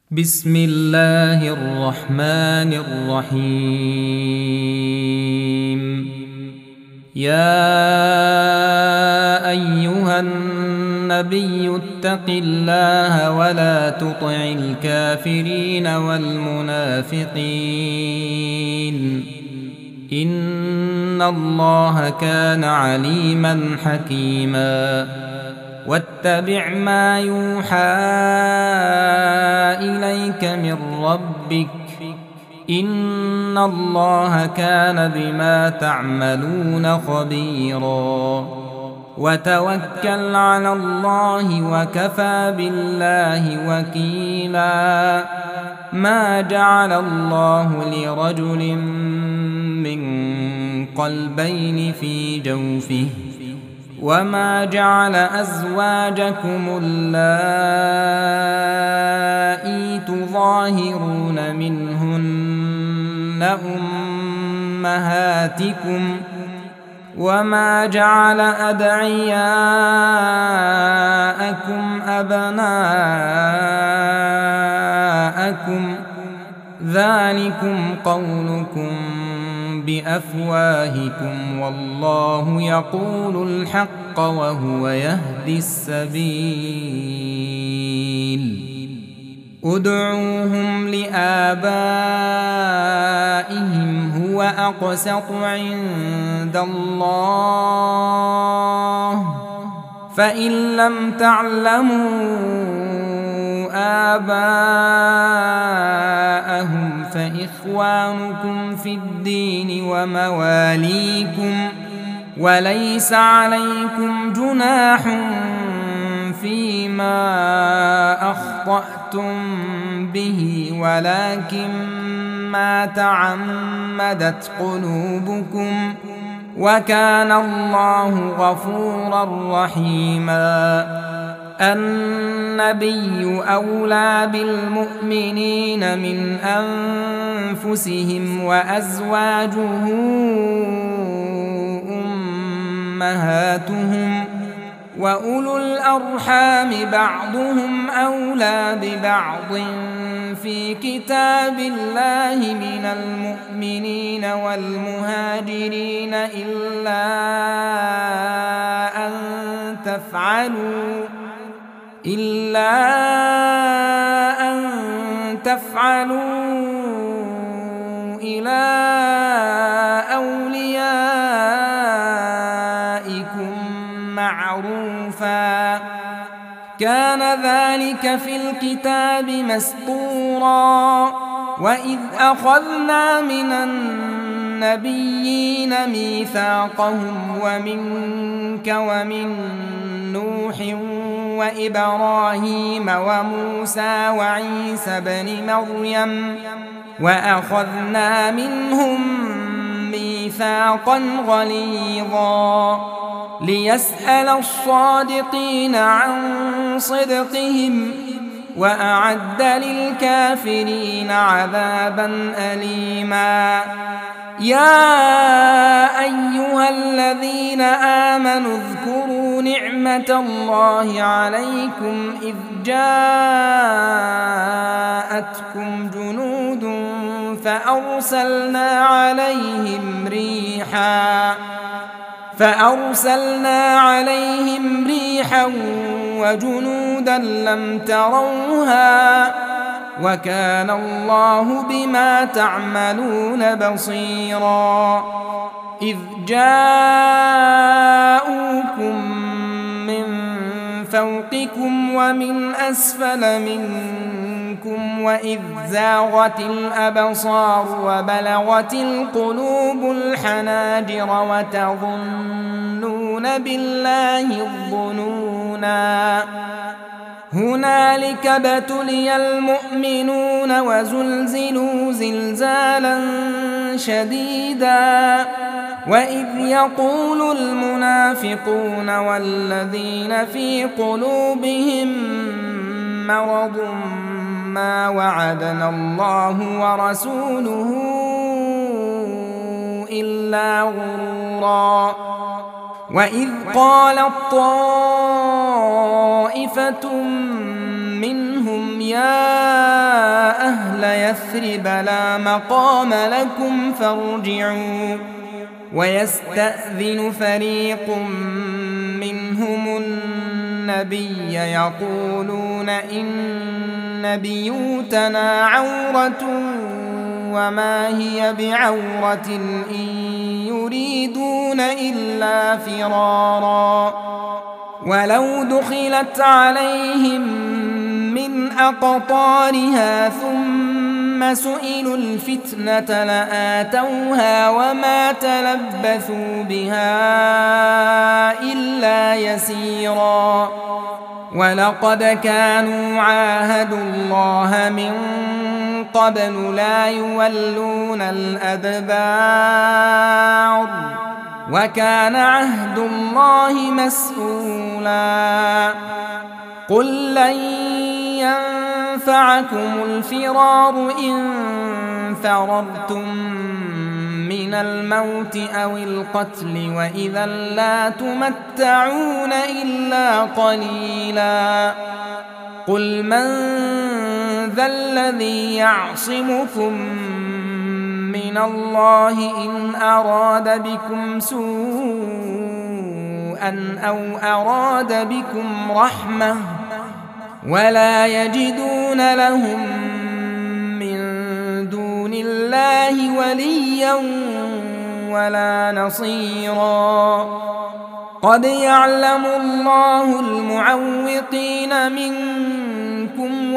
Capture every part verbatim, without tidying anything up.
بسم الله الرحمن الرحيم. يا أيها النبي اتق الله ولا تطع الكافرين والمنافقين إن الله كان عليما حكيما. واتبع ما يوحى إليك من ربك إن الله كان بما تعملون خبيرا. وتوكل على الله وكفى بالله وكيلا. ما جعل الله لرجل من قلبين في جوفه وما جعل أزواجكم اللائي تظاهرون منهن أمهاتكم وما جعل أدعياءكم أبناءكم ذلكم قولكم بأفواهكم والله يقول الحق وهو يهدي السبيل. ادعوهم لآبائهم هو أقسط عند الله فإن لم تعلموا آباءهم فإخوانكم في الدين ومواليكم وليس عليكم جناح فيما أخطأتم به ولكن ما تعمدت قلوبكم وكان الله غفورا رحيما. النبي أولى بالمؤمنين من أنفسهم وأزواجه أمهاتهم وأولو الأرحام بعضهم أولى ببعض في كتاب الله من المؤمنين والمهاجرين إلا أن تفعلوا إلا أن تفعلوا إلى أوليائكم معروفا كان ذلك في الكتاب مسطورا. وإذ أخذنا من النبيين ميثاقهم ومنك ومن نوح وإبراهيم وموسى وعيسى بن مريم وأخذنا منهم ميثاقا غليظا ليسأل الصادقين عن صدقهم وأعد للكافرين عذابا أليما. يا أيها الذين آمنوا اذكروا نعمة الله عليكم إذ جاءتكم جنود فأرسلنا عليهم ريحا فأرسلنا عليهم ريحا وجنودا لم تروها وكان الله بما تعملون بصيرا. إذ جاءوكم من فوقكم ومن أسفل منكم وإذ زاغت الأبصار وبلغت القلوب الحناجر وتظنون بالله الظنونا هنالك ابتلي المؤمنون وزلزلوا زلزالا شديدا. وإذ يقول المنافقون والذين في قلوبهم مرض ما وعدنا الله ورسوله إلا غرورا. وإذ قالت طائفة منهم يا يثرب لا مقام لكم فارجعوا. ويستأذن فريق منهم النبي يقولون إن بيوتنا عورة وما هي بعورة إن يريدون إلا فرارا. ولو دخلت عليهم من أقطارها ثم سئلوا الفتنة لآتوها وما تلبثوا بها إلا يسيرا. ولقد كانوا عاهدوا الله من قبل لا يولون الأدبار وكان عهد الله مسؤولا. قل لن ينفعكم الفرار إن فررتم من الموت أو القتل وإذا لا تمتعون إلا قليلا. قل من ذا الذي يعصمكم من الله إن أراد بكم سوءا أو أراد بكم رحمة ولا يجدون لهم من دون الله وليا ولا نصيرا. قد يعلم الله المعوقين منكم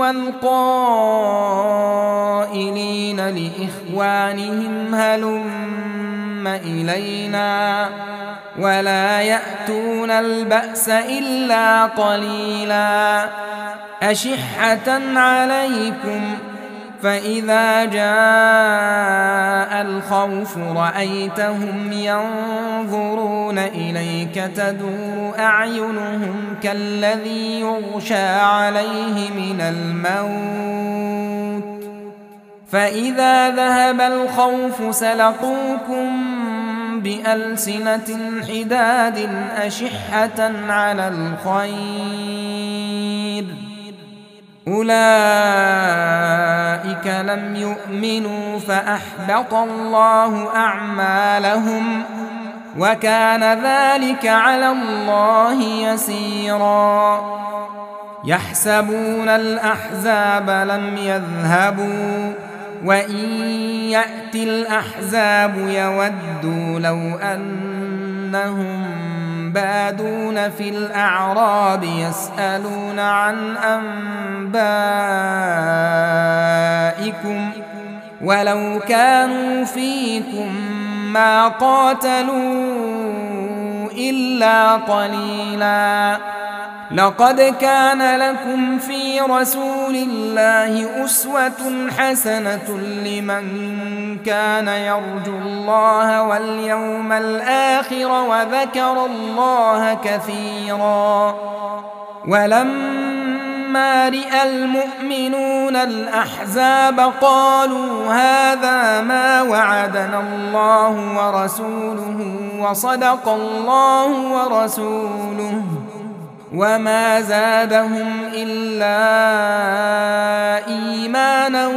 والقائلين لإخوانهم هلم إلينا ولا يأتون البأس إلا قليلا. أشحة عليكم فإذا جاء الخوف رأيتهم ينظرون إليك تدور أعينهم كالذي يغشى عليه من الموت فإذا ذهب الخوف سلقوكم بألسنة حداد أشحة على الخير أولئك لم يؤمنوا فأحبط الله أعمالهم وكان ذلك على الله يسيرا. يحسبون الأحزاب لم يذهبوا وإن يأتي الأحزاب يودوا لو أنهم بادون في الأعراب يسألون عن أنبائكم ولو كانوا فيكم ما قاتلوا إلا قليلا. لقد كان لكم في رسول الله أسوة حسنة لمن كان يرجو الله واليوم الآخر وذكر الله كثيرا. ولما رأى المؤمنون الأحزاب قالوا هذا ما وعدنا الله ورسوله وصدق الله ورسوله وما زادهم إلا إيمانا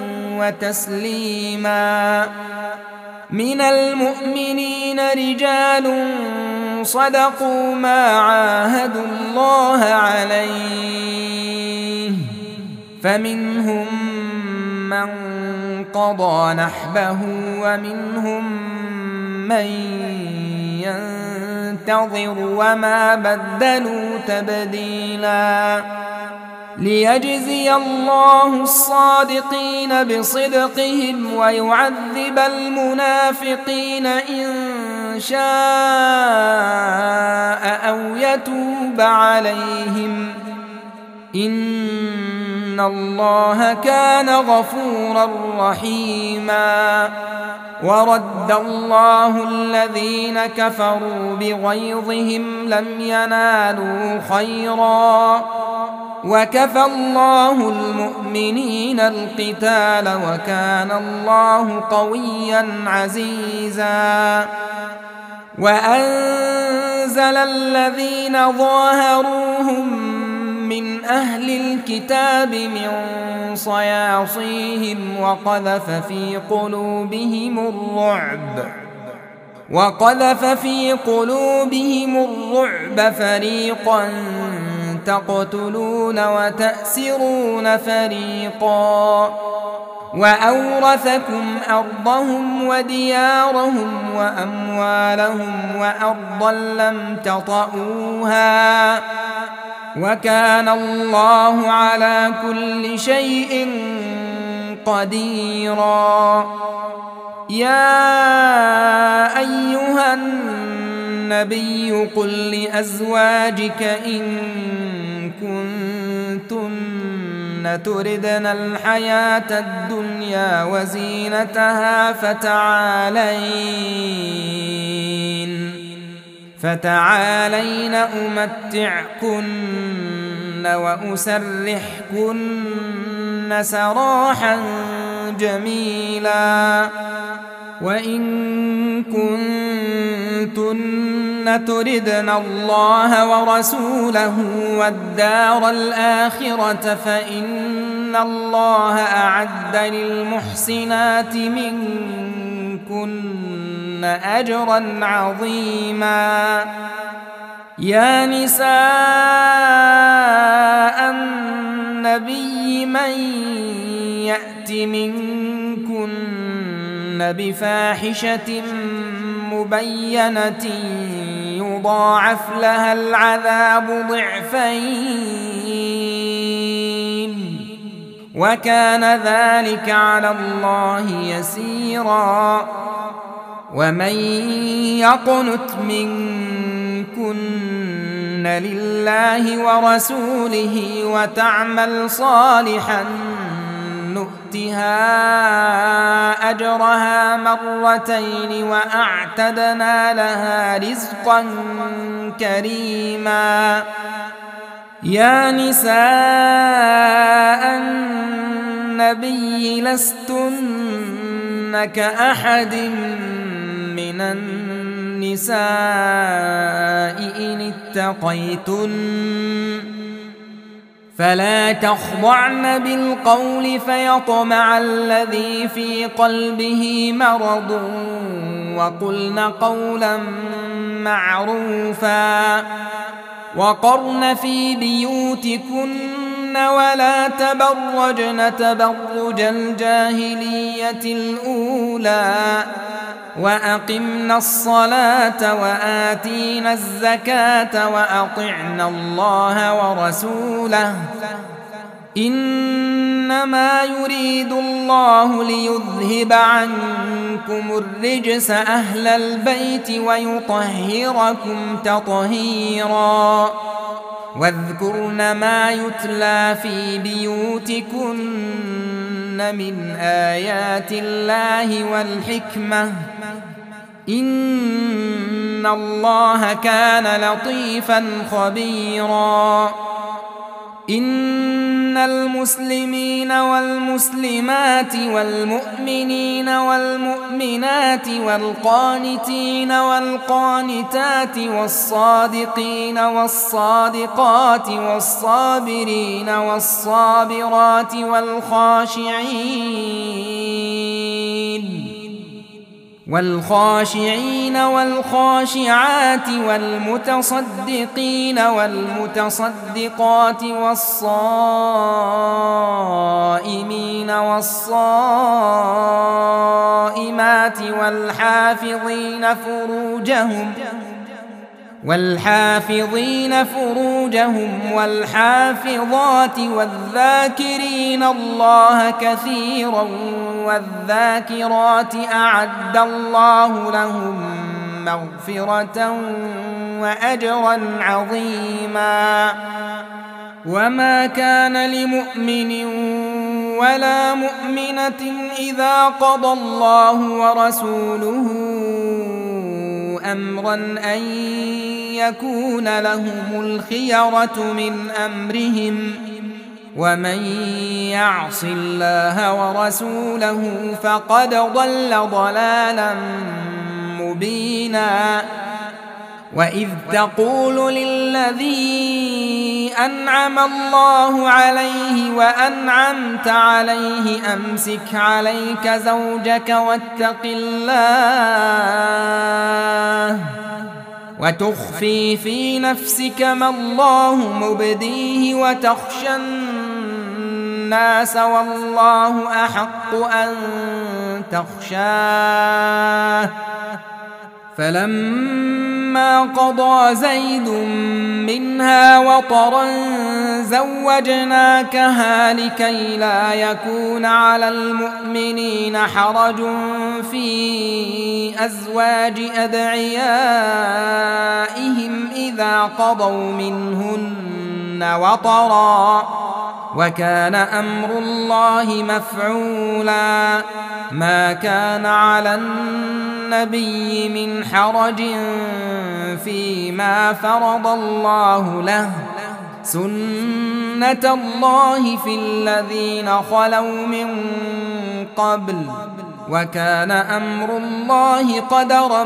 وتسليما. من المؤمنين رجال صدقوا ما عاهدوا الله عليه فمنهم من قضى نحبه ومنهم من ينتظر وما بدلوا تبديلا. ليجزي الله الصادقين بصدقهم ويعذب المنافقين إن شاء أو يتوب عليهم إن الله كان غفورا رحيما. ورد الله الذين كفروا بغيظهم لم ينالوا خيرا وكفى الله المؤمنين القتال وكان الله قويا عزيزا. وأنزل الذين ظاهروهم من أهل الكتاب من صياصيهم وقذف في قلوبهم الرعب وقذف في قلوبهم الرعب فريقا تقتلون وتأسرون فريقا وأورثكم أرضهم وديارهم وأموالهم وأرضا لم تطئوها وكان الله على كل شيء قديرا. يا أيها النبي قل لأزواجك إن كنتن تردن الحياة الدنيا وزينتها فتعالين فتعالين أمتعكن وأسرحكن سراحا جميلا. وإن كنتن تردن الله ورسوله والدار الآخرة فإن الله أعد للمحسنات منكن أجرا عظيما. يا نساء النبي من يأت منكن بفاحشة مبينة يضاعف لها العذاب ضعفين وكان ذلك على الله يسيرا. ومن يقنت منكن لله ورسوله وتعمل صالحا نؤتها أجرها مرتين وأعتدنا لها رزقا كريما. يا نساء النبي لستن كأحد من النساء إن اتقيتن فلا تخضعن بالقول فيطمع الذي في قلبه مرض وقلن قولا معروفا. وقرن في بيوتكن ولا تبرجن تبرج الجاهلية الأولى وأقمنا الصلاة وآتينا الزكاة وأطعنا الله ورسوله إنما يريد الله ليذهب عنكم الرجس أهل البيت ويطهركم تطهيرا. واذكرن ما يتلى في بيوتكن من آيات الله والحكمة إن الله كان لطيفا خبيرا. إن المسلمين والمسلمات والمؤمنين والمؤمنات والقانتين والقانتات والصادقين والصادقات والصابرين والصابرات والخاشعين والخاشعين والخاشعات والمتصدقين والمتصدقات والصائمين والصائمات والحافظين فروجهم والحافظين فروجهم والحافظات والذاكرين الله كثيرا والذاكرات أعد الله لهم مغفرة وأجرا عظيما. وما كان لمؤمن ولا مؤمنة إذا قضى الله ورسوله أمرا أن يكون لهم الخيرة من أمرهم ومن يعص الله ورسوله فقد ضل ضلالا مبينا. وإذ تقول للذي أنعم الله عليه وأنعمت عليه أمسك عليك زوجك واتق الله وتخفي في نفسك ما الله مبديه وتخشى الناس والله أحق أن تخشاه فلما قضى زيد منها وطرا زوجناكها لكي لا يكون على المؤمنين حرج في أزواج أدعيائهم إذا قضوا منهن وطرا وكان أمر الله مفعولا ما كان على النبي من حرج فيما فرض الله له سنة الله في الذين خلوا من قبل وكان أمر الله قدرا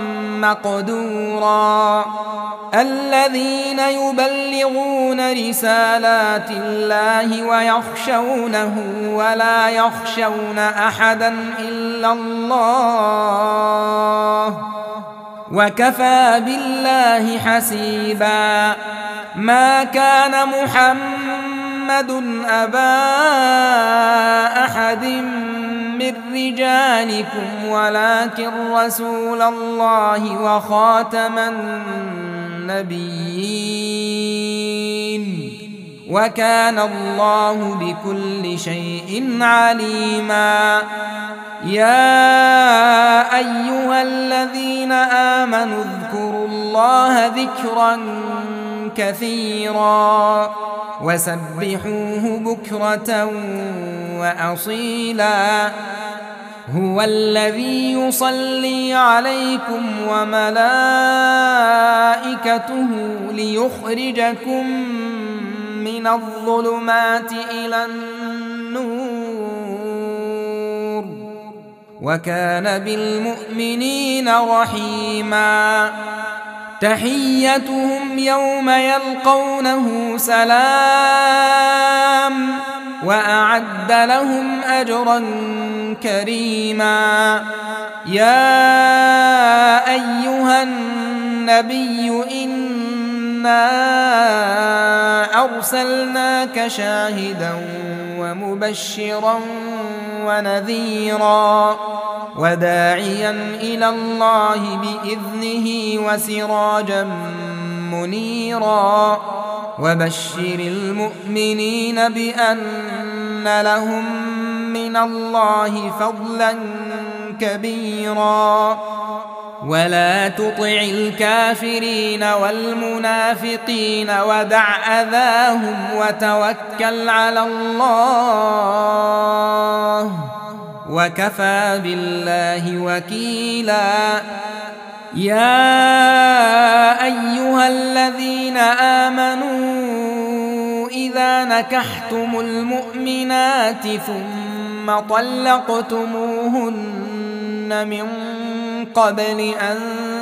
مقدورا الذين يبلغون رسالات الله ويخشونه ولا يخشون أحدا إلا الله وكفى بالله حسيبا ما كان محمد أبا أحد من رجالكم ولكن رسول الله وخاتم النبيين وكان الله بكل شيء عليما يا أيها الذين آمنوا اذكروا الله ذكرا كثيرا وسبحوه بكرة وأصيلا هو الذي يصلي عليكم وملائكته ليخرجكم من الظلمات إلى النور وكان بالمؤمنين رحيما تحيتهم يوم يلقونه سلام وأعد لهم أجرا كريما يا أيها النبي إنا أرسلناك شاهدا ومبشرا ونذيرا وداعيا إلى الله بإذنه وسراجا منيرا وبشر المؤمنين بأن لهم من الله فضلا كبيرا ولا تطع الكافرين والمنافقين ودع أذاهم وتوكل على الله وكفى بالله وكيلا يا أيها الذين آمنوا إذا نكحتم المؤمنات ثم طلقتموهن من قبل أن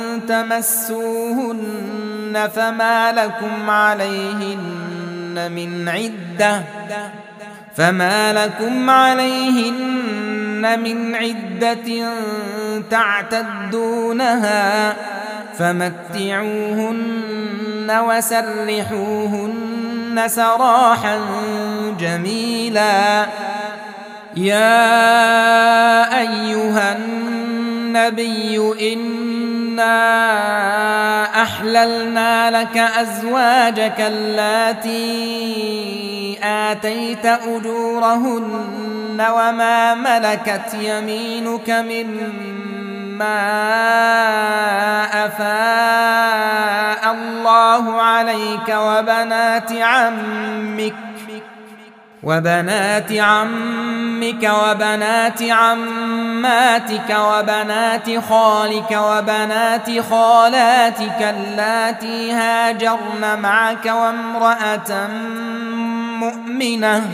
تمسوهن فما لكم عليهن من عدة فما لكم عليهن من عدة تعتدونها فمتعوهن وسرحوهن سراحا جميلا يا أيها النبي إنا أحللنا لك أزواجك اللاتي آتيت أجورهن وما ملكت يمينك مما أفاء الله عليك وبنات عمك وبنات عمك وبنات عماتك وبنات خالك وبنات خالاتك اللاتي هاجرن معك وامرأة مؤمنة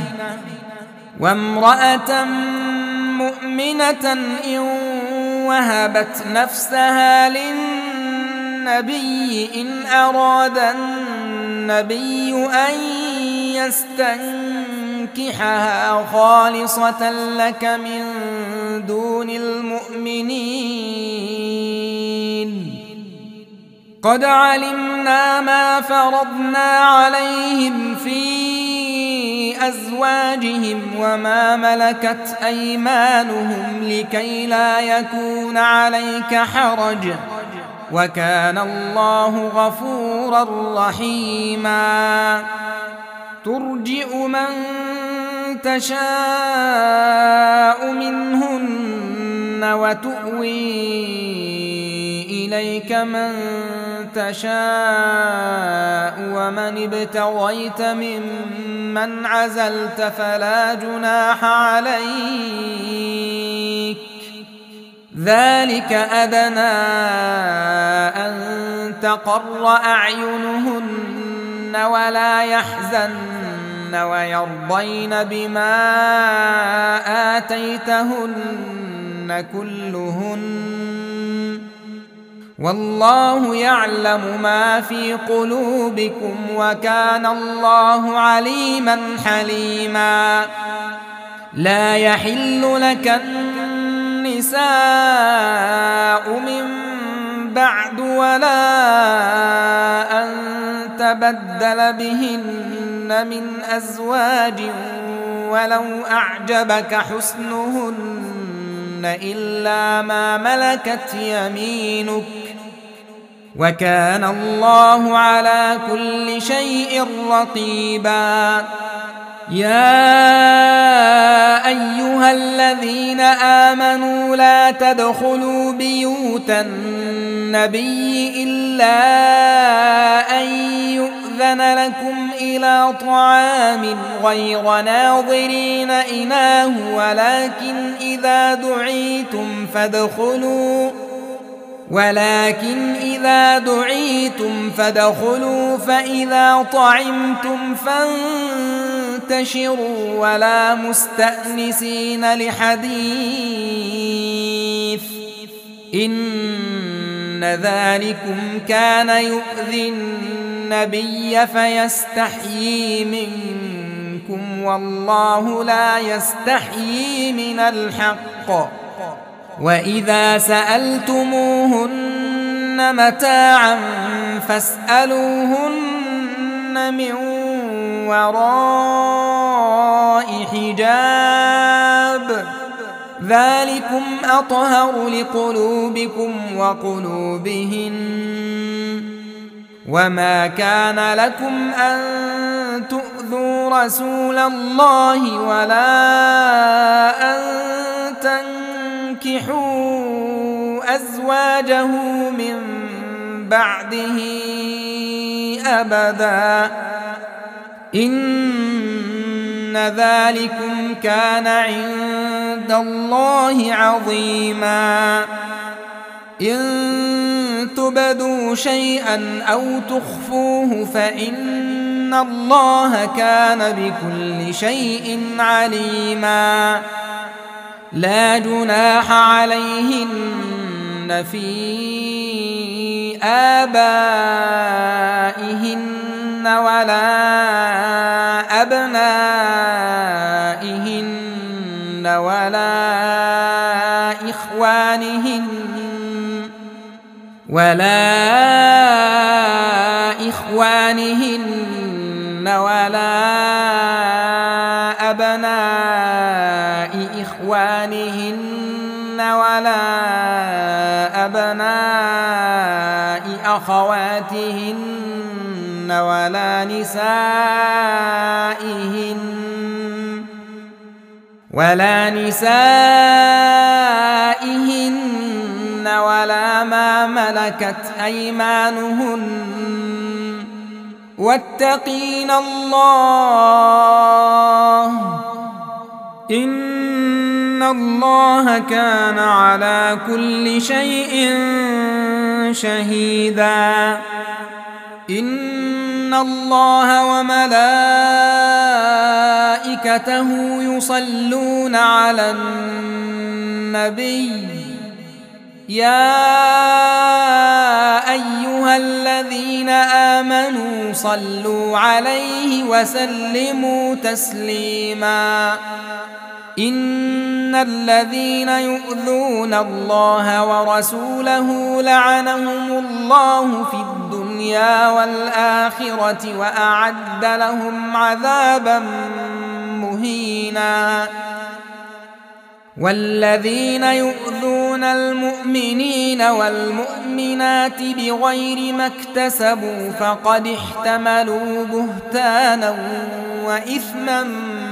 وامرأة مؤمنة إن وهبت نفسها للنبي إن أراد النبي أن يستنكحها خالصة لك من دون المؤمنين قد علمنا ما فرضنا عليهم في أزواجهم وما ملكت أيمانهم لكي لا يكون عليك حرج وكان الله غفورا رحيما ترجئ من تشاء منهن وتؤوي إليك من تشاء ومن ابتغيت ممن عزلت فلا جناح عليك ذلك أدنى أن تقر أعينهن ولا يحزن ويرضين بما آتيتهن كلهن والله يعلم ما في قلوبكم وكان الله عليما حليما لا يحل لك النساء من بعد ولا أن تبدل بهن من أزواج ولو أعجبك حسنهن إلا ما ملكت يمينك وكان الله على كل شيء رقيبا يا أيها الذين آمنوا لا تدخلوا بيوت النبي إلا أن يؤذن لكم إلى طعام غير ناظرين إناه ولكن إذا دعيتم فادخلوا ولكن إذا دعيتم فادخلوا فإذا طعمتم فانتشروا ولا مستأنسين لحديث إن ذلكم كان يؤذي النبي فيستحيي منكم والله لا يستحيي من الحق وإذا سألتموهن متاعا فاسألوهن من وراء حجاب ذلكم أطهر لقلوبكم وقلوبهن وما كان لكم أن تؤذوا رسول الله ولا أن تنكحوا أزواجه من بعده أبدا إن ذلكم كان عند الله عظيما إن تبدوا شيئا أو تخفوه فإن الله كان بكل شيء عليما لا جناح عليهن في آبائهن ولا أبنائهن ولا إخوانهن ولا إخوانهن ولا أبناء إخوانهن ولا أبناء أخواتهن ولا نسائهن ولا نسائهن ولا ما ملكت أيمانهن واتقين الله إن الله كان على كل شيء شهيدا إن الله وملائكته يصلون على النبي يا أيها أيها الذين آمنوا صلوا عليه وسلموا تسليما إن الذين يؤذون الله ورسوله لعنهم الله في الدنيا والآخرة وأعد لهم عذابا مهينا والذين يؤذون المؤمنين والمؤمنات بغير ما اكتسبوا فقد احتملوا بهتانا وإثما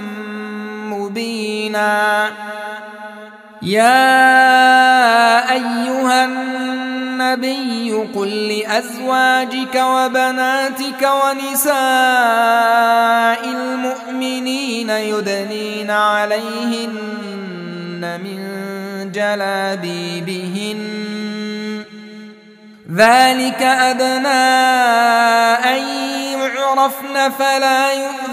مبينا يا أيها النبي قل لأزواجك وبناتك ونساء المؤمنين يدنين عليهن من جلابيبهن ذلك أدنى أن يعرفن فلا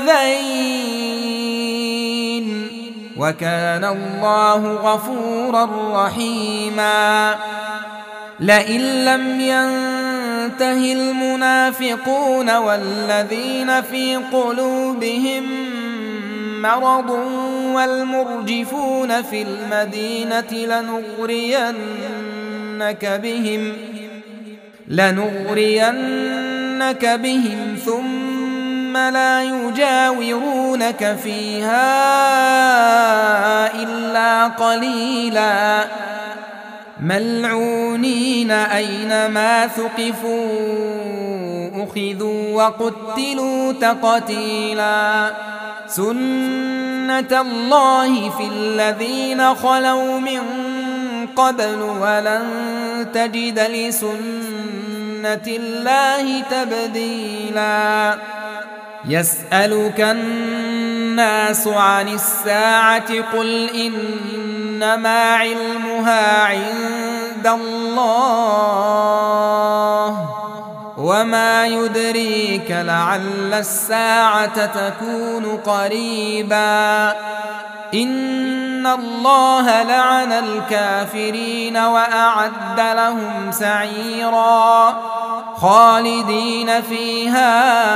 يؤذين وكان الله غفورا رحيما لئن لم ينته المنافقون والذين في قلوبهم مرض والمرجفون في المدينة لنغرينك بهم لنغرينك بهم ثم لا يجاورونك فيها إلا قليلا ملعونين أينما ثقفوا أخذوا وقتلوا تقتيلا سنة الله في الذين خلوا من قبل ولن تجد لسنة الله تبديلا يسألك الناس عن الساعة قل إنما علمها عند الله وما يدريك لعل الساعة تكون قريبا إن الله لعن الكافرين وأعد لهم سعيرا خالدين فيها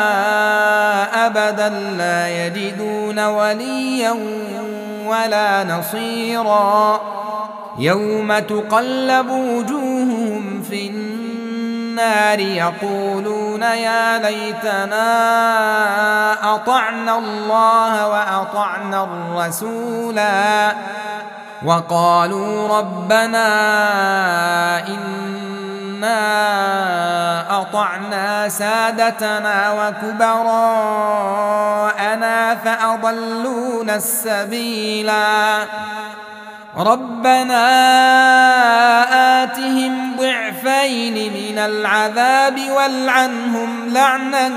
أبدا لا يجدون وليا ولا نصيرا يوم تقلب وجوههم في النار يقولون يا ليتنا أطعنا الله وأطعنا الرسولا وقالوا ربنا إنا أطعنا سادتنا وكبراءنا فأضلونا السبيلا ربنا آتهم ضعفين من العذاب والعنهم لعنا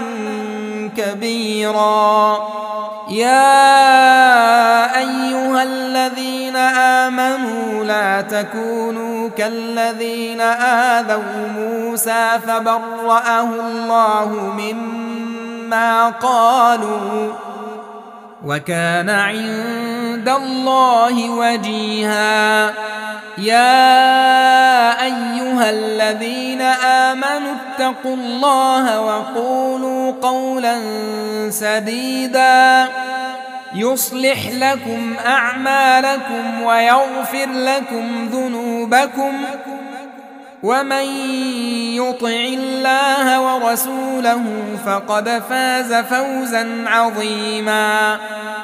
كبيرا يا أيها الذين آمنوا لا تكونوا كالذين آذوا موسى فبرأه الله مما قالوا وكان عند الله وجيها يا أيها الذين آمنوا اتقوا الله وقولوا قولا سديدا يصلح لكم أعمالكم ويغفر لكم ذنوبكم ومن يطع الله ورسوله فقد فاز فوزا عظيما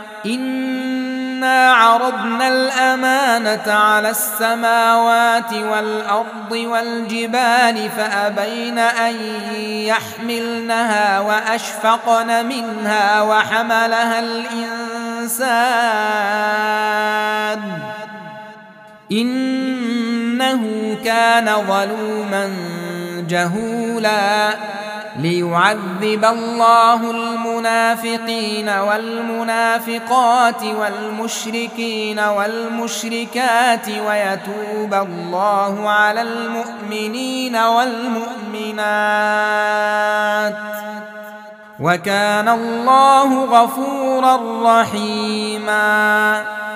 إنا عرضنا الأمانة على السماوات والأرض والجبال فأبين أن يحملنها وأشفقن منها وحملها الإنسان إنه كان ظلوما جهولا ليعذب الله المنافقين والمنافقات والمشركين والمشركات ويتوب الله على المؤمنين والمؤمنات وكان الله غفورا رحيما.